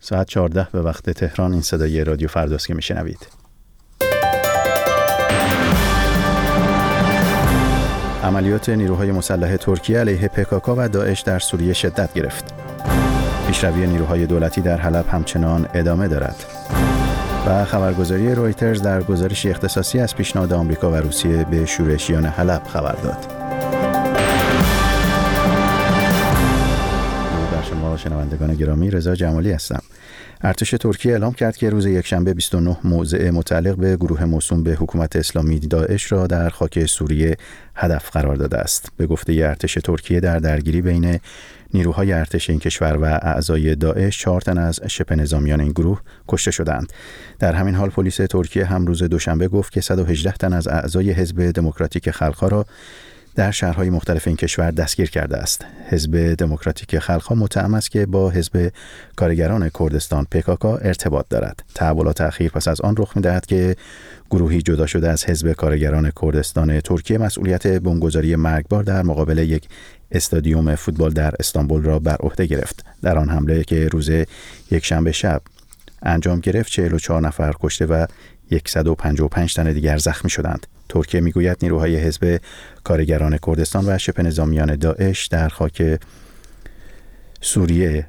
ساعت 14 به وقت تهران. این صدای رادیو فرداست که میشنوید. عملیات نیروهای مسلح ترکیه علیه PKK و داعش در سوریه شدت گرفت. پیشروی نیروهای دولتی در حلب همچنان ادامه دارد. و خبرگزاری رویترز در گزارشی اختصاصی از پیشنهاد آمریکا و روسیه به شورشیان حلب خبر داد. در شما شنوندگان گرامی، رضا جمالی هستم. ارتش ترکیه اعلام کرد که روز یکشنبه 29 موضع متعلق به گروه موسوم به حکومت اسلامی داعش را در خاک سوریه هدف قرار داده است. به گفته ارتش ترکیه در درگیری بین نیروهای ارتش این کشور و اعضای داعش 4 تن از شبه نظامیان این گروه کشته شدند. در همین حال پلیس ترکیه هم روز دوشنبه گفت که 118 تن از اعضای حزب دموکراتیک خلق‌ها را در شهرهای مختلف این کشور دستگیر کرده است. حزب دموکراتیک خلق‌ها متهم است که با حزب کارگران کردستان PKK ارتباط دارد. تحولات اخیر پس از آن رخ می‌دهد که گروهی جدا شده از حزب کارگران کردستان ترکیه مسئولیت بمبگذاری مرگبار در مقابل یک استادیوم فوتبال در استانبول را بر عهده گرفت. در آن حمله که روز یکشنبه شب انجام گرفت 44 نفر کشته و 155 تن دیگر زخمی شدند. ترکیه میگوید نیروهای حزب کارگران کردستان و شبه نظامیان داعش در خاک سوریه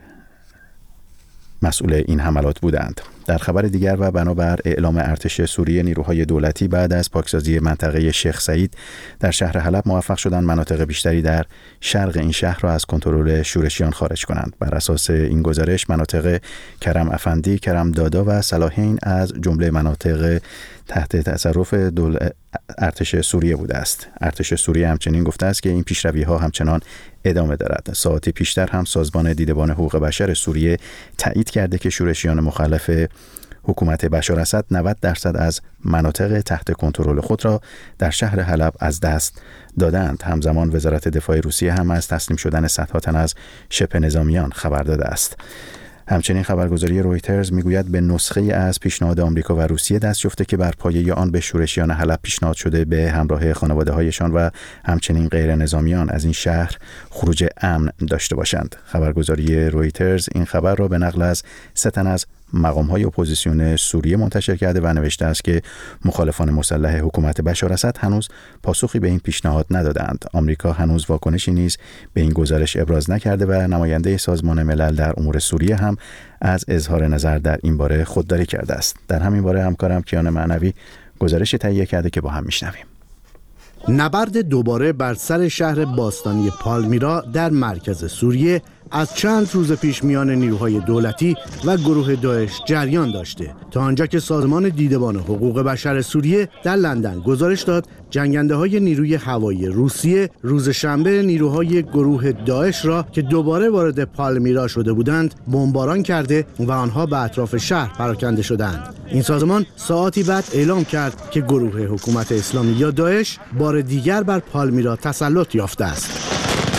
مسئول این حملات بودند. در خبر دیگر و بنابر اعلام ارتش سوریه، نیروهای دولتی بعد از پاکسازی منطقه شیخ سعید در شهر حلب موفق شدند مناطق بیشتری در شرق این شهر را از کنترل شورشیان خارج کنند. بر اساس این گزارش مناطق کرم افندی، کرم دادا و صلاحین از جمله مناطق تحت تصرف ارتش سوریه بوده است. ارتش سوریه همچنین گفته است که این پیشروی‌ها همچنان ادامه دارد. ساعتی پیشتر هم سازمان دیدبان حقوق بشر سوریه تایید کرده که شورشیان مخالف حکومت بشار اسد 90% از مناطق تحت کنترل خود را در شهر حلب از دست دادند. همزمان وزارت دفاع روسیه هم از تسلیم شدن صدها تن از شبه نظامیان خبر داده است. همچنین خبرگزاری رویترز میگوید به نسخه از پیشنهاد آمریکا و روسیه دست یافته که بر پایه آن به شورشیان حلب پیشنهاد شده به همراه خانواده‌هایشان و همچنین غیر نظامیان از این شهر خروج امن داشته باشند. خبرگزاری رویترز این خبر را به نقل از 3 تن از مقام‌های اپوزیسیون سوریه منتشر کرده و نوشته است که مخالفان مسلح حکومت بشار اسد هنوز پاسخی به این پیشنهاد ندادند. آمریکا هنوز واکنشی نیز به این گزارش ابراز نکرده و نماینده سازمان ملل در امور سوریه هم از اظهار نظر در این باره خودداری کرده است. در همین باره همکارم کیان معنوی گزارش تهیه کرده که با هم میشنویم. نبرد دوباره بر سر شهر باستانی پالمیرا در مرکز سوریه از چند روز پیش میان نیروهای دولتی و گروه داعش جریان داشته، تا آنجا که سازمان دیدبان حقوق بشر سوریه در لندن گزارش داد جنگنده‌های نیروی هوایی روسیه روز شنبه نیروهای گروه داعش را که دوباره وارد پالمیرا شده بودند بمباران کرده و آنها به اطراف شهر پراکنده شدند. این سازمان ساعاتی بعد اعلام کرد که گروه حکومت اسلامی یا داعش بار دیگر بر پالمیرا تسلط یافته است.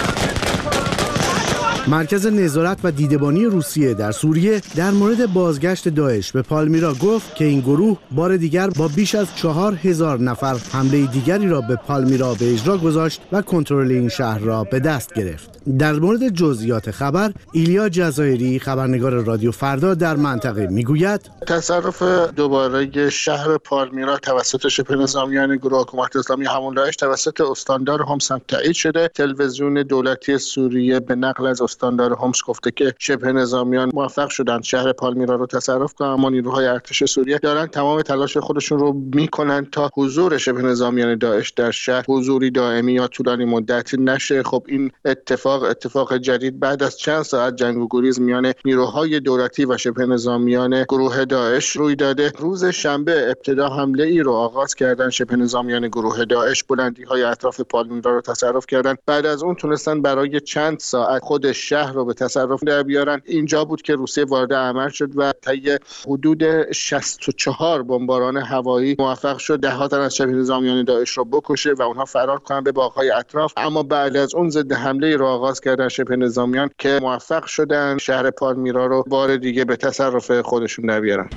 مرکز نظارت و دیدبانی روسیه در سوریه در مورد بازگشت داعش به پالمیرا گفت که این گروه بار دیگر با بیش از 4000 نفر حمله دیگری را به پالمیرا به اجرا گذاشت و کنترل این شهر را به دست گرفت. در مورد جزئیات خبر، ایلیا جزایری خبرنگار رادیو فردا در منطقه میگوید تصرف دوباره شهر پالمیرا توسط شبه نظامیان گروه حکومت اسلامی همون داعش توسط استاندار حمص تایید شده. تلویزیون دولتی سوریه به نقل از استاندار حمص گفته که شبه نظامیان موفق شدند شهر پالمیرا رو تصرف کنند، اما نیروهای ارتش سوریه دارن تمام تلاش خودشون رو میکنن تا حضور شبه نظامیان داعش در شهر حضوری دائمی یا طولانی مدتی نشه. خب این اتفاق جدید بعد از چند ساعت جنگ و گریز میان نیروهای دولتی و شبه نظامیان گروه داعش روی داده. روز شنبه ابتدا حمله ای رو آغاز کردن شبه نظامیان گروه داعش، بلندی‌های اطراف پالمیرا رو تصرف کردن. بعد از اون تونستن برای چند ساعت خود شهر رو به تصرف در بیارن. اینجا بود که روسیه وارد عمل شد و طی حدود 64 بمباران هوایی موفق شد 10 تن از شبه نظامیان داعش رو بکشه و اونها فرار کنن به باغ‌های اطراف. اما بعد از اون ضد حمله رو آغاز کردن شبه نظامیان که موفق شدن شهر پالمیرا رو بار دیگه به تصرف خودشون در بیارن.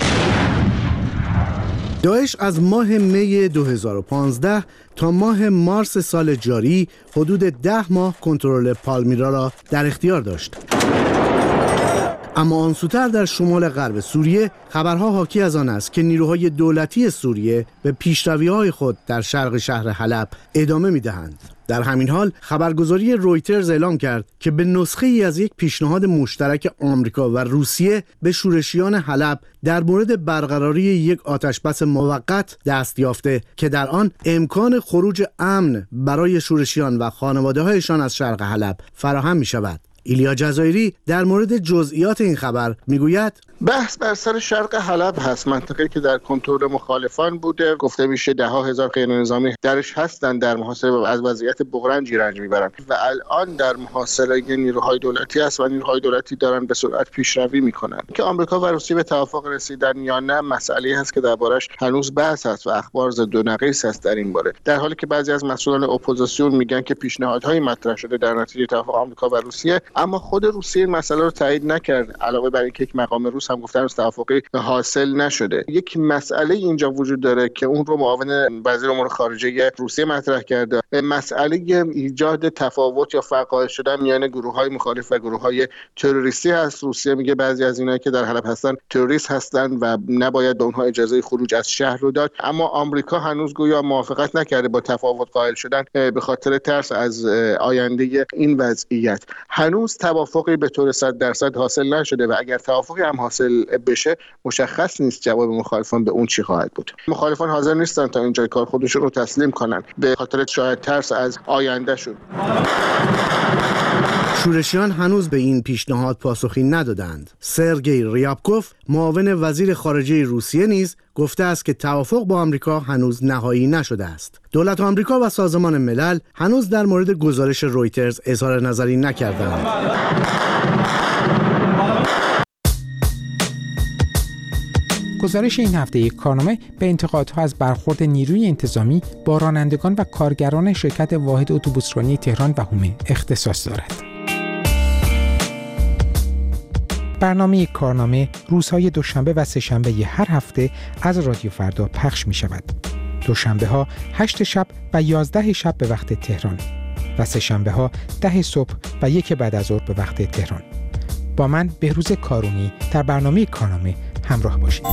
داعش از ماه می 2015 تا ماه مارس سال جاری حدود 10 ماه کنترل پالمیرا را در اختیار داشت. اما آن سوتر در شمال غرب سوریه خبرها حاکی از آن است که نیروهای دولتی سوریه به پیشروی‌های خود در شرق شهر حلب ادامه می‌دهند. در همین حال خبرگزاری رویترز اعلام کرد که به نسخه‌ای از یک پیشنهاد مشترک آمریکا و روسیه به شورشیان حلب در مورد برقراری یک آتشبس موقت دست یافته که در آن امکان خروج امن برای شورشیان و خانواده‌هایشان از شرق حلب فراهم می‌شود. ایلیا جزایری در مورد جزئیات این خبر میگوید بحث بر سر شرق حلب هست، منطقه‌ای که در کنترل مخالفان بوده. گفته میشه ده ها هزار غیرنظامی درش هستن، در محاصره و از وضعیت بغرنجی رنج میبرن و الان در محاصره نیروهای دولتی است و نیروهای دولتی دارن به سرعت پیشروی میکنن. که آمریکا و روسیه به توافق رسیدن یا نه مسئله هست که دربارش هنوز بحث است و اخبار ضد و نقیص است در این باره، در حالی که بعضی از مسئولان اپوزیسیون میگن که پیشنهادهای مطرح شده در نتیجه توافق آمریکا و روسیه، اما خود روسیه این مسئله رو تایید نکرد، علاوه بر اینکه یک مقام روس هم گفتن توافقی حاصل نشده. یک مسئله اینجا وجود داره که اون رو معاون وزیر امور خارجه روسیه مطرح کرده، مسئله ایجاد تفاوت یا فقاعد شدن میان گروه‌های مخالف و گروه‌های تروریستی هست. روسیه میگه بعضی از اینایی که در حلب هستن تروریست هستن و نباید به اونها اجازه خروج از شهر رو داد، اما آمریکا هنوز گویا موافقت نکرده با تفاوت قائل شدن به خاطر ترس از آینده این وضعیت. هنوز توافقی به طور 100% حاصل نشده و اگر توافقی هم حاصل بشه مشخص نیست جواب مخالفان به اون چی خواهد بود. مخالفان حاضر نیستن تا اینجای کار خودشون رو تسلیم کنن به خاطر شاید ترس از آینده شون. شورشیان هنوز به این پیشنهاد پاسخی ندادند. سرگئی ریابکوف معاون وزیر خارجه روسیه نیز گفته است که توافق با آمریکا هنوز نهایی نشده است. دولت آمریکا و سازمان ملل هنوز در مورد گزارش رویترز اظهار نظری نکردند. گزارش این هفته یک کارنامه به انتقادها از برخورد نیروی انتظامی با رانندگان و کارگران شرکت واحد اتوبوسرانی تهران و حومه اختصاص دارد. برنامه کارنامه روزهای دوشنبه و سه‌شنبه هر هفته از رادیو فردا پخش می شود. دوشنبه ها 8 شب و 11 شب به وقت تهران و سه‌شنبه ها 10 صبح و 1 بعد از ظهر به وقت تهران. با من بهروز کارونی در برنامه کارنامه همراه باشید.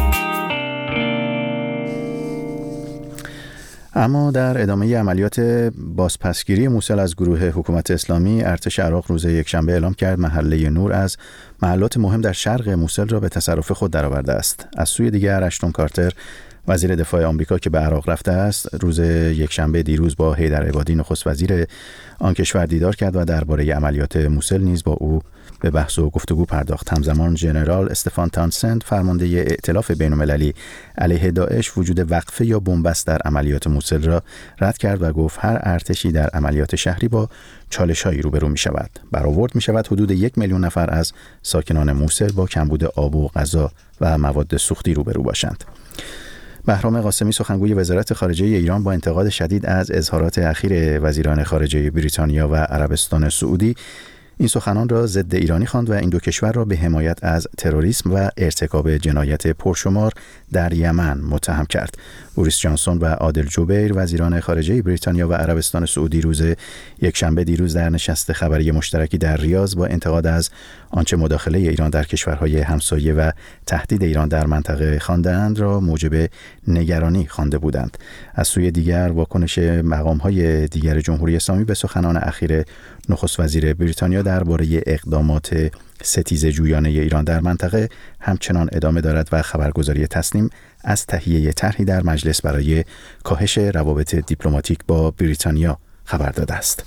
اما در ادامه عملیات بازپسگیری موصل از گروه حکومت اسلامی، ارتش عراق روز یکشنبه اعلام کرد محله نور از محلات مهم در شرق موصل را به تصرف خود درآورده است. از سوی دیگر اشتون کارتر وزیر دفاع آمریکا که به عراق رفته است، روز یکشنبه دیروز با حیدر عبادی نخست وزیر آن کشور دیدار کرد و درباره عملیات موصل نیز با او به بحث و گفتگو پرداخت. همزمان ژنرال استفان تانسند فرمانده ائتلاف بین‌المللی علیه داعش وجود وقفه یا بنبست در عملیات موصل را رد کرد و گفت هر ارتشی در عملیات شهری با چالش‌هایی روبرو می‌شود. برآورد می‌شود حدود 1 میلیون نفر از ساکنان موصل با کمبود آب و غذا و مواد سوختی روبرو باشند. بهرام قاسمی سخنگوی وزارت خارجه ایران با انتقاد شدید از اظهارات اخیر وزیران خارجه بریتانیا و عربستان سعودی این سخنان را ضد ایرانی خواند و این دو کشور را به حمایت از تروریسم و ارتکاب جنایت پرشمار در یمن متهم کرد. بوریس جانسون و عادل جبیر وزیران خارجه بریتانیا و عربستان سعودی روز یکشنبه دیروز در نشست خبری مشترکی در ریاض با انتقاد از آنچه مداخله ایران در کشورهای همسایه و تهدید ایران در منطقه خواندند را موجب نگرانی خوانده بودند. از سوی دیگر واکنش مقام‌های دیگر جمهوری اسلامی به سخنان اخیر نخست وزیر بریتانیا درباره اقدامات ستیزه جویانه ایران در منطقه همچنان ادامه دارد و خبرگزاری تسنیم از تهیه طرحی در مجلس برای کاهش روابط دیپلماتیک با بریتانیا خبر داده است.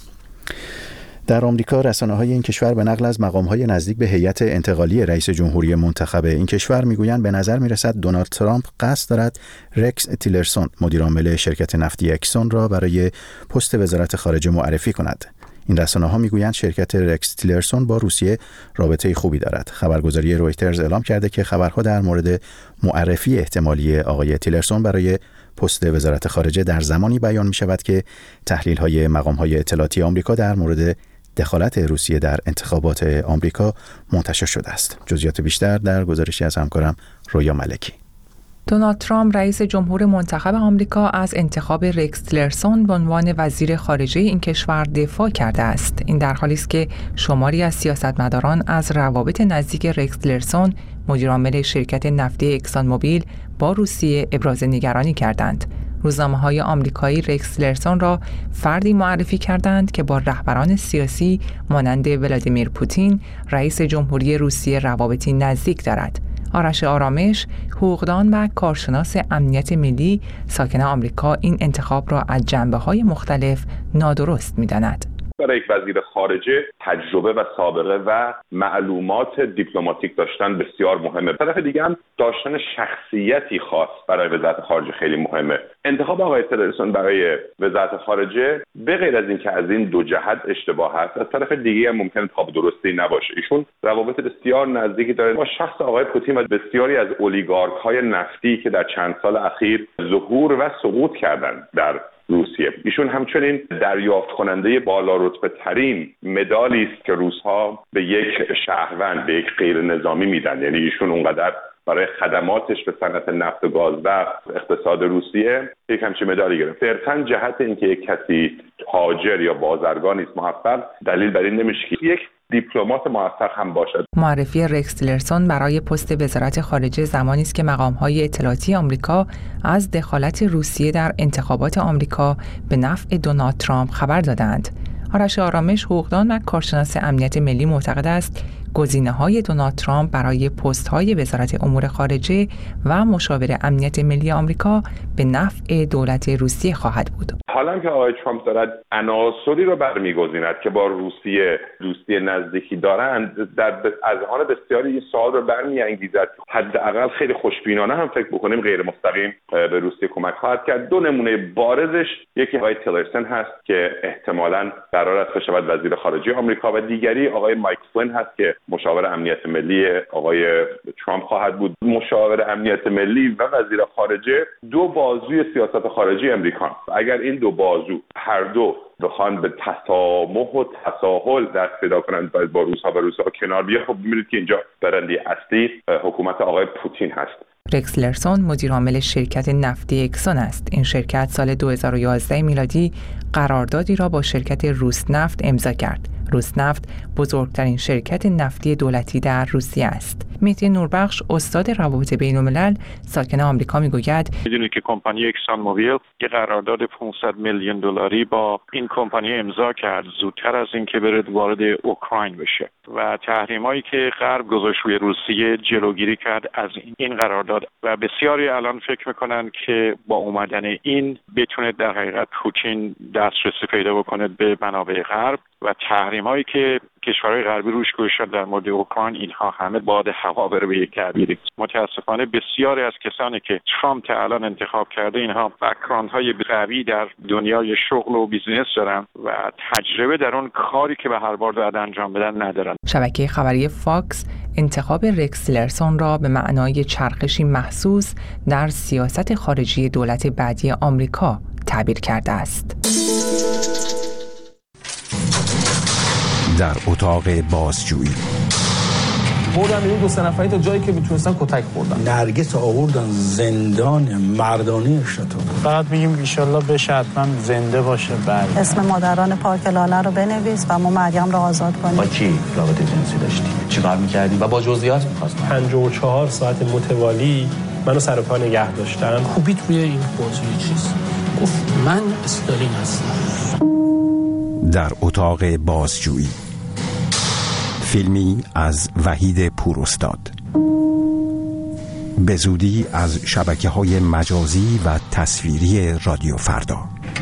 در آمریکا رسانه‌های این کشور به نقل از مقام‌های نزدیک به هیئت انتقالی رئیس جمهوری منتخب این کشور میگویند به نظر میرسد دونالد ترامپ قصد دارد رکس تیلرسون مدیرعامل شرکت نفتی اکسون را برای پست وزارت خارجه معرفی کند. این رسانه‌ها میگویند شرکت رکس تیلرسون با روسیه رابطه خوبی دارد. خبرگزاری رویترز اعلام کرده که خبرها در مورد معرفی احتمالی آقای تیلرسون برای پست وزارت خارجه در زمانی بیان می شود که تحلیل‌های مقام‌های اطلاعاتی آمریکا در مورد دخالت روسیه در انتخابات آمریکا منتشر شده است. جزئیات بیشتر در گزارشی از همکارم رویا ملکی. دونالد ترامپ رئیس جمهور منتخب آمریکا از انتخاب رکس تیلرسون به عنوان وزیر خارجه این کشور دفاع کرده است. این در حالی است که شماری از سیاستمداران از روابط نزدیک رکس تیلرسون، مدیرعامل شرکت نفتی اکسان موبیل، با روسیه ابراز نگرانی کردند. روزنامه‌های آمریکایی رکس تیلرسون را فردی معرفی کردند که با رهبران سیاسی مانند ولادیمیر پوتین، رئیس جمهوری روسیه، روابطی نزدیک دارد. آرش آرامش، حقوقدان و کارشناس امنیت ملی ساکن آمریکا، این انتخاب را از جنبه‌های مختلف نادرست می‌داند. برای یک وزیر خارجه تجربه و سابقه و معلومات دیپلماتیک داشتن بسیار مهمه. طرف دیگه هم داشتن شخصیتی خاص برای وزارت خارجه خیلی مهمه. انتخاب آقای تیلرسون برای وزارت خارجه به غیر از اینکه از این دو جهت اشتباه هست، از طرف دیگه هم ممکنه انتخاب درستی نباشه. ایشون روابط بسیار نزدیکی داره با شخص آقای پوتین و بسیاری از اولیگارک‌های نفتی که در چند سال اخیر ظهور و سقوط کردند در روسیه. ایشون همچنین دریافت کننده بالا رتبه ترین مدالی است که روس‌ها به یک شهروند، به یک غیر نظامی میدن. یعنی ایشون اونقدر برای خدماتش به صنعت نفت و گاز و اقتصاد روسیه یک همچین مدالی گرفت. صرفاً جهت اینکه یک کسی تاجر یا بازرگان نیست موفق، دلیل بر این نمیشه که یک دیپلمات موفق هم باشد. معرفی رکس تیلرسون برای پست وزارت خارجه زمانی است که مقام‌های اطلاعاتی آمریکا از دخالت روسیه در انتخابات آمریکا به نفع دونالد ترامپ خبر دادند. آرش آرامش، حقوقدان و کارشناس امنیت ملی، معتقد است گزینه‌های دونالد ترامپ برای پست‌های وزارت امور خارجه و مشاور امنیت ملی آمریکا به نفع دولت روسیه خواهد بود. حالا که آقای ترامپ دارد عناصری رو برمی‌گزیند که با روسیه دوستی نزدیکی دارند، در اذهان بسیاری این سوال رو برمی‌انگیزد. حداقل خیلی خوشبینانه هم فکر بکنیم غیر مستقیم به روسیه کمک خواهد کرد. دو نمونه بارزش، یکی آقای تیلرسون هست که احتمالاً قرار است بشود وزیر خارجه آمریکا و دیگری آقای مایک فلین هست که مشاور امنیت ملی آقای ترامپ خواهد بود. مشاور امنیت ملی و وزیر خارجه دو بازوی سیاست خارجی امریکا. اگر این دو بازو هر دو بخوان به تسامح و تساهل دست پیدا کنند با روس‌ها و روس‌ها کنار بیان، خب می‌بینید که اینجا برنده اصلی حکومت آقای پوتین هست. رکس تیلرسون مدیرعامل شرکت نفتی اکسون است. این شرکت سال 2011 میلادی قراردادی را با شرکت روسنفت امضا کرد. روسنفت بزرگترین شرکت نفتی دولتی در روسیه است. مهدی نوربخش، استاد روابط بین‌الملل ساکن آمریکا، میگوید میدونید که کمپانی اکسان موبیل یک قرارداد 500 میلیون دلاری با این کمپانی امضا کرد زودتر از اینکه بره وارد اوکراین بشه و تحریمایی که غرب گذاشت روی روسیه جلوگیری کرد از این قرارداد و بسیاری الان فکر میکنن که با اومدن این بتونه در حقیقت پوتین دسترسی پیدا بکنه به منابع غرب و تحریمایی که کشورهای غربی روش گذاشتن در مورد اوکراین، اینها همه باد هوا بره به یک کبیری. متاسفانه بسیاری از کسانی که ترامپ الان انتخاب کرده اینها بک‌گراندهای قوی در دنیای شغل و بیزینس دارن و تجربه در اون کاری که به هر بار باید انجام بدن ندارن. شبکه خبری فاکس انتخاب رکس تیلرسون را به معنای چرخشی محسوس در سیاست خارجی دولت بعدی آمریکا تعبیر کرده است. در اتاق بازجویی بردن این دو سه نفری تا جایی که میتونستن کتک خوردن. نرگس آوردن زندان مردانه شتون. فقط میگیم ان شاءالله بشه حتما زنده باشه. بعد اسم مادران پارک لاله رو بنویس و ما مریم رو آزاد کنیم. با کی رابطه جنسی داشتی؟ چیکار می‌کردی؟ و با جزئیات می‌خواستم. 54 ساعت متوالی منو سر و پا نگه داشتن. خوبیت روی این موضوع چیز گفت من استالین هستم. در اتاق بازجویی، فیلمی از وحید پوراستاد، به زودی از شبکه‌های مجازی و تصویری رادیو فردا.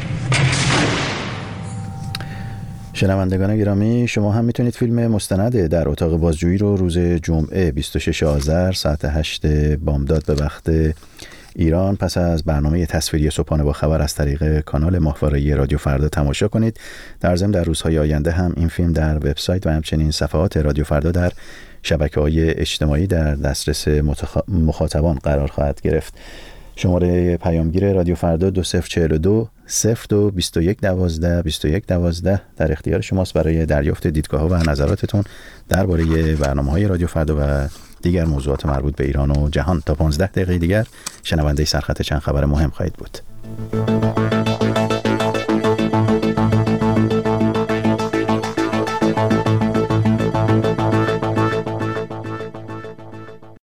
شنوندگان گرامی، شما هم میتونید فیلم مستند در اتاق بازجویی رو روز جمعه 26 آذر ساعت 8 بامداد به وقت ایران پس از برنامه تصویری صبحانه با خبر از طریق کانال ماهواره‌ای رادیو فردا تماشا کنید. در ضمن در روزهای آینده هم این فیلم در وبسایت و همچنین صفحات رادیو فردا در شبکه‌های اجتماعی در دسترس مخاطبان قرار خواهد گرفت. شماره پیامگیر رادیو فردا 2042 02 21 12 21 12 در اختیار شماست برای دریافت دیدگاه‌ها و نظراتتون درباره برنامه‌های رادیو فردا و دیگر موضوعات مربوط به ایران و جهان. تا 15 دقیقه دیگر شنونده سرخط چند خبر مهم خواهید بود.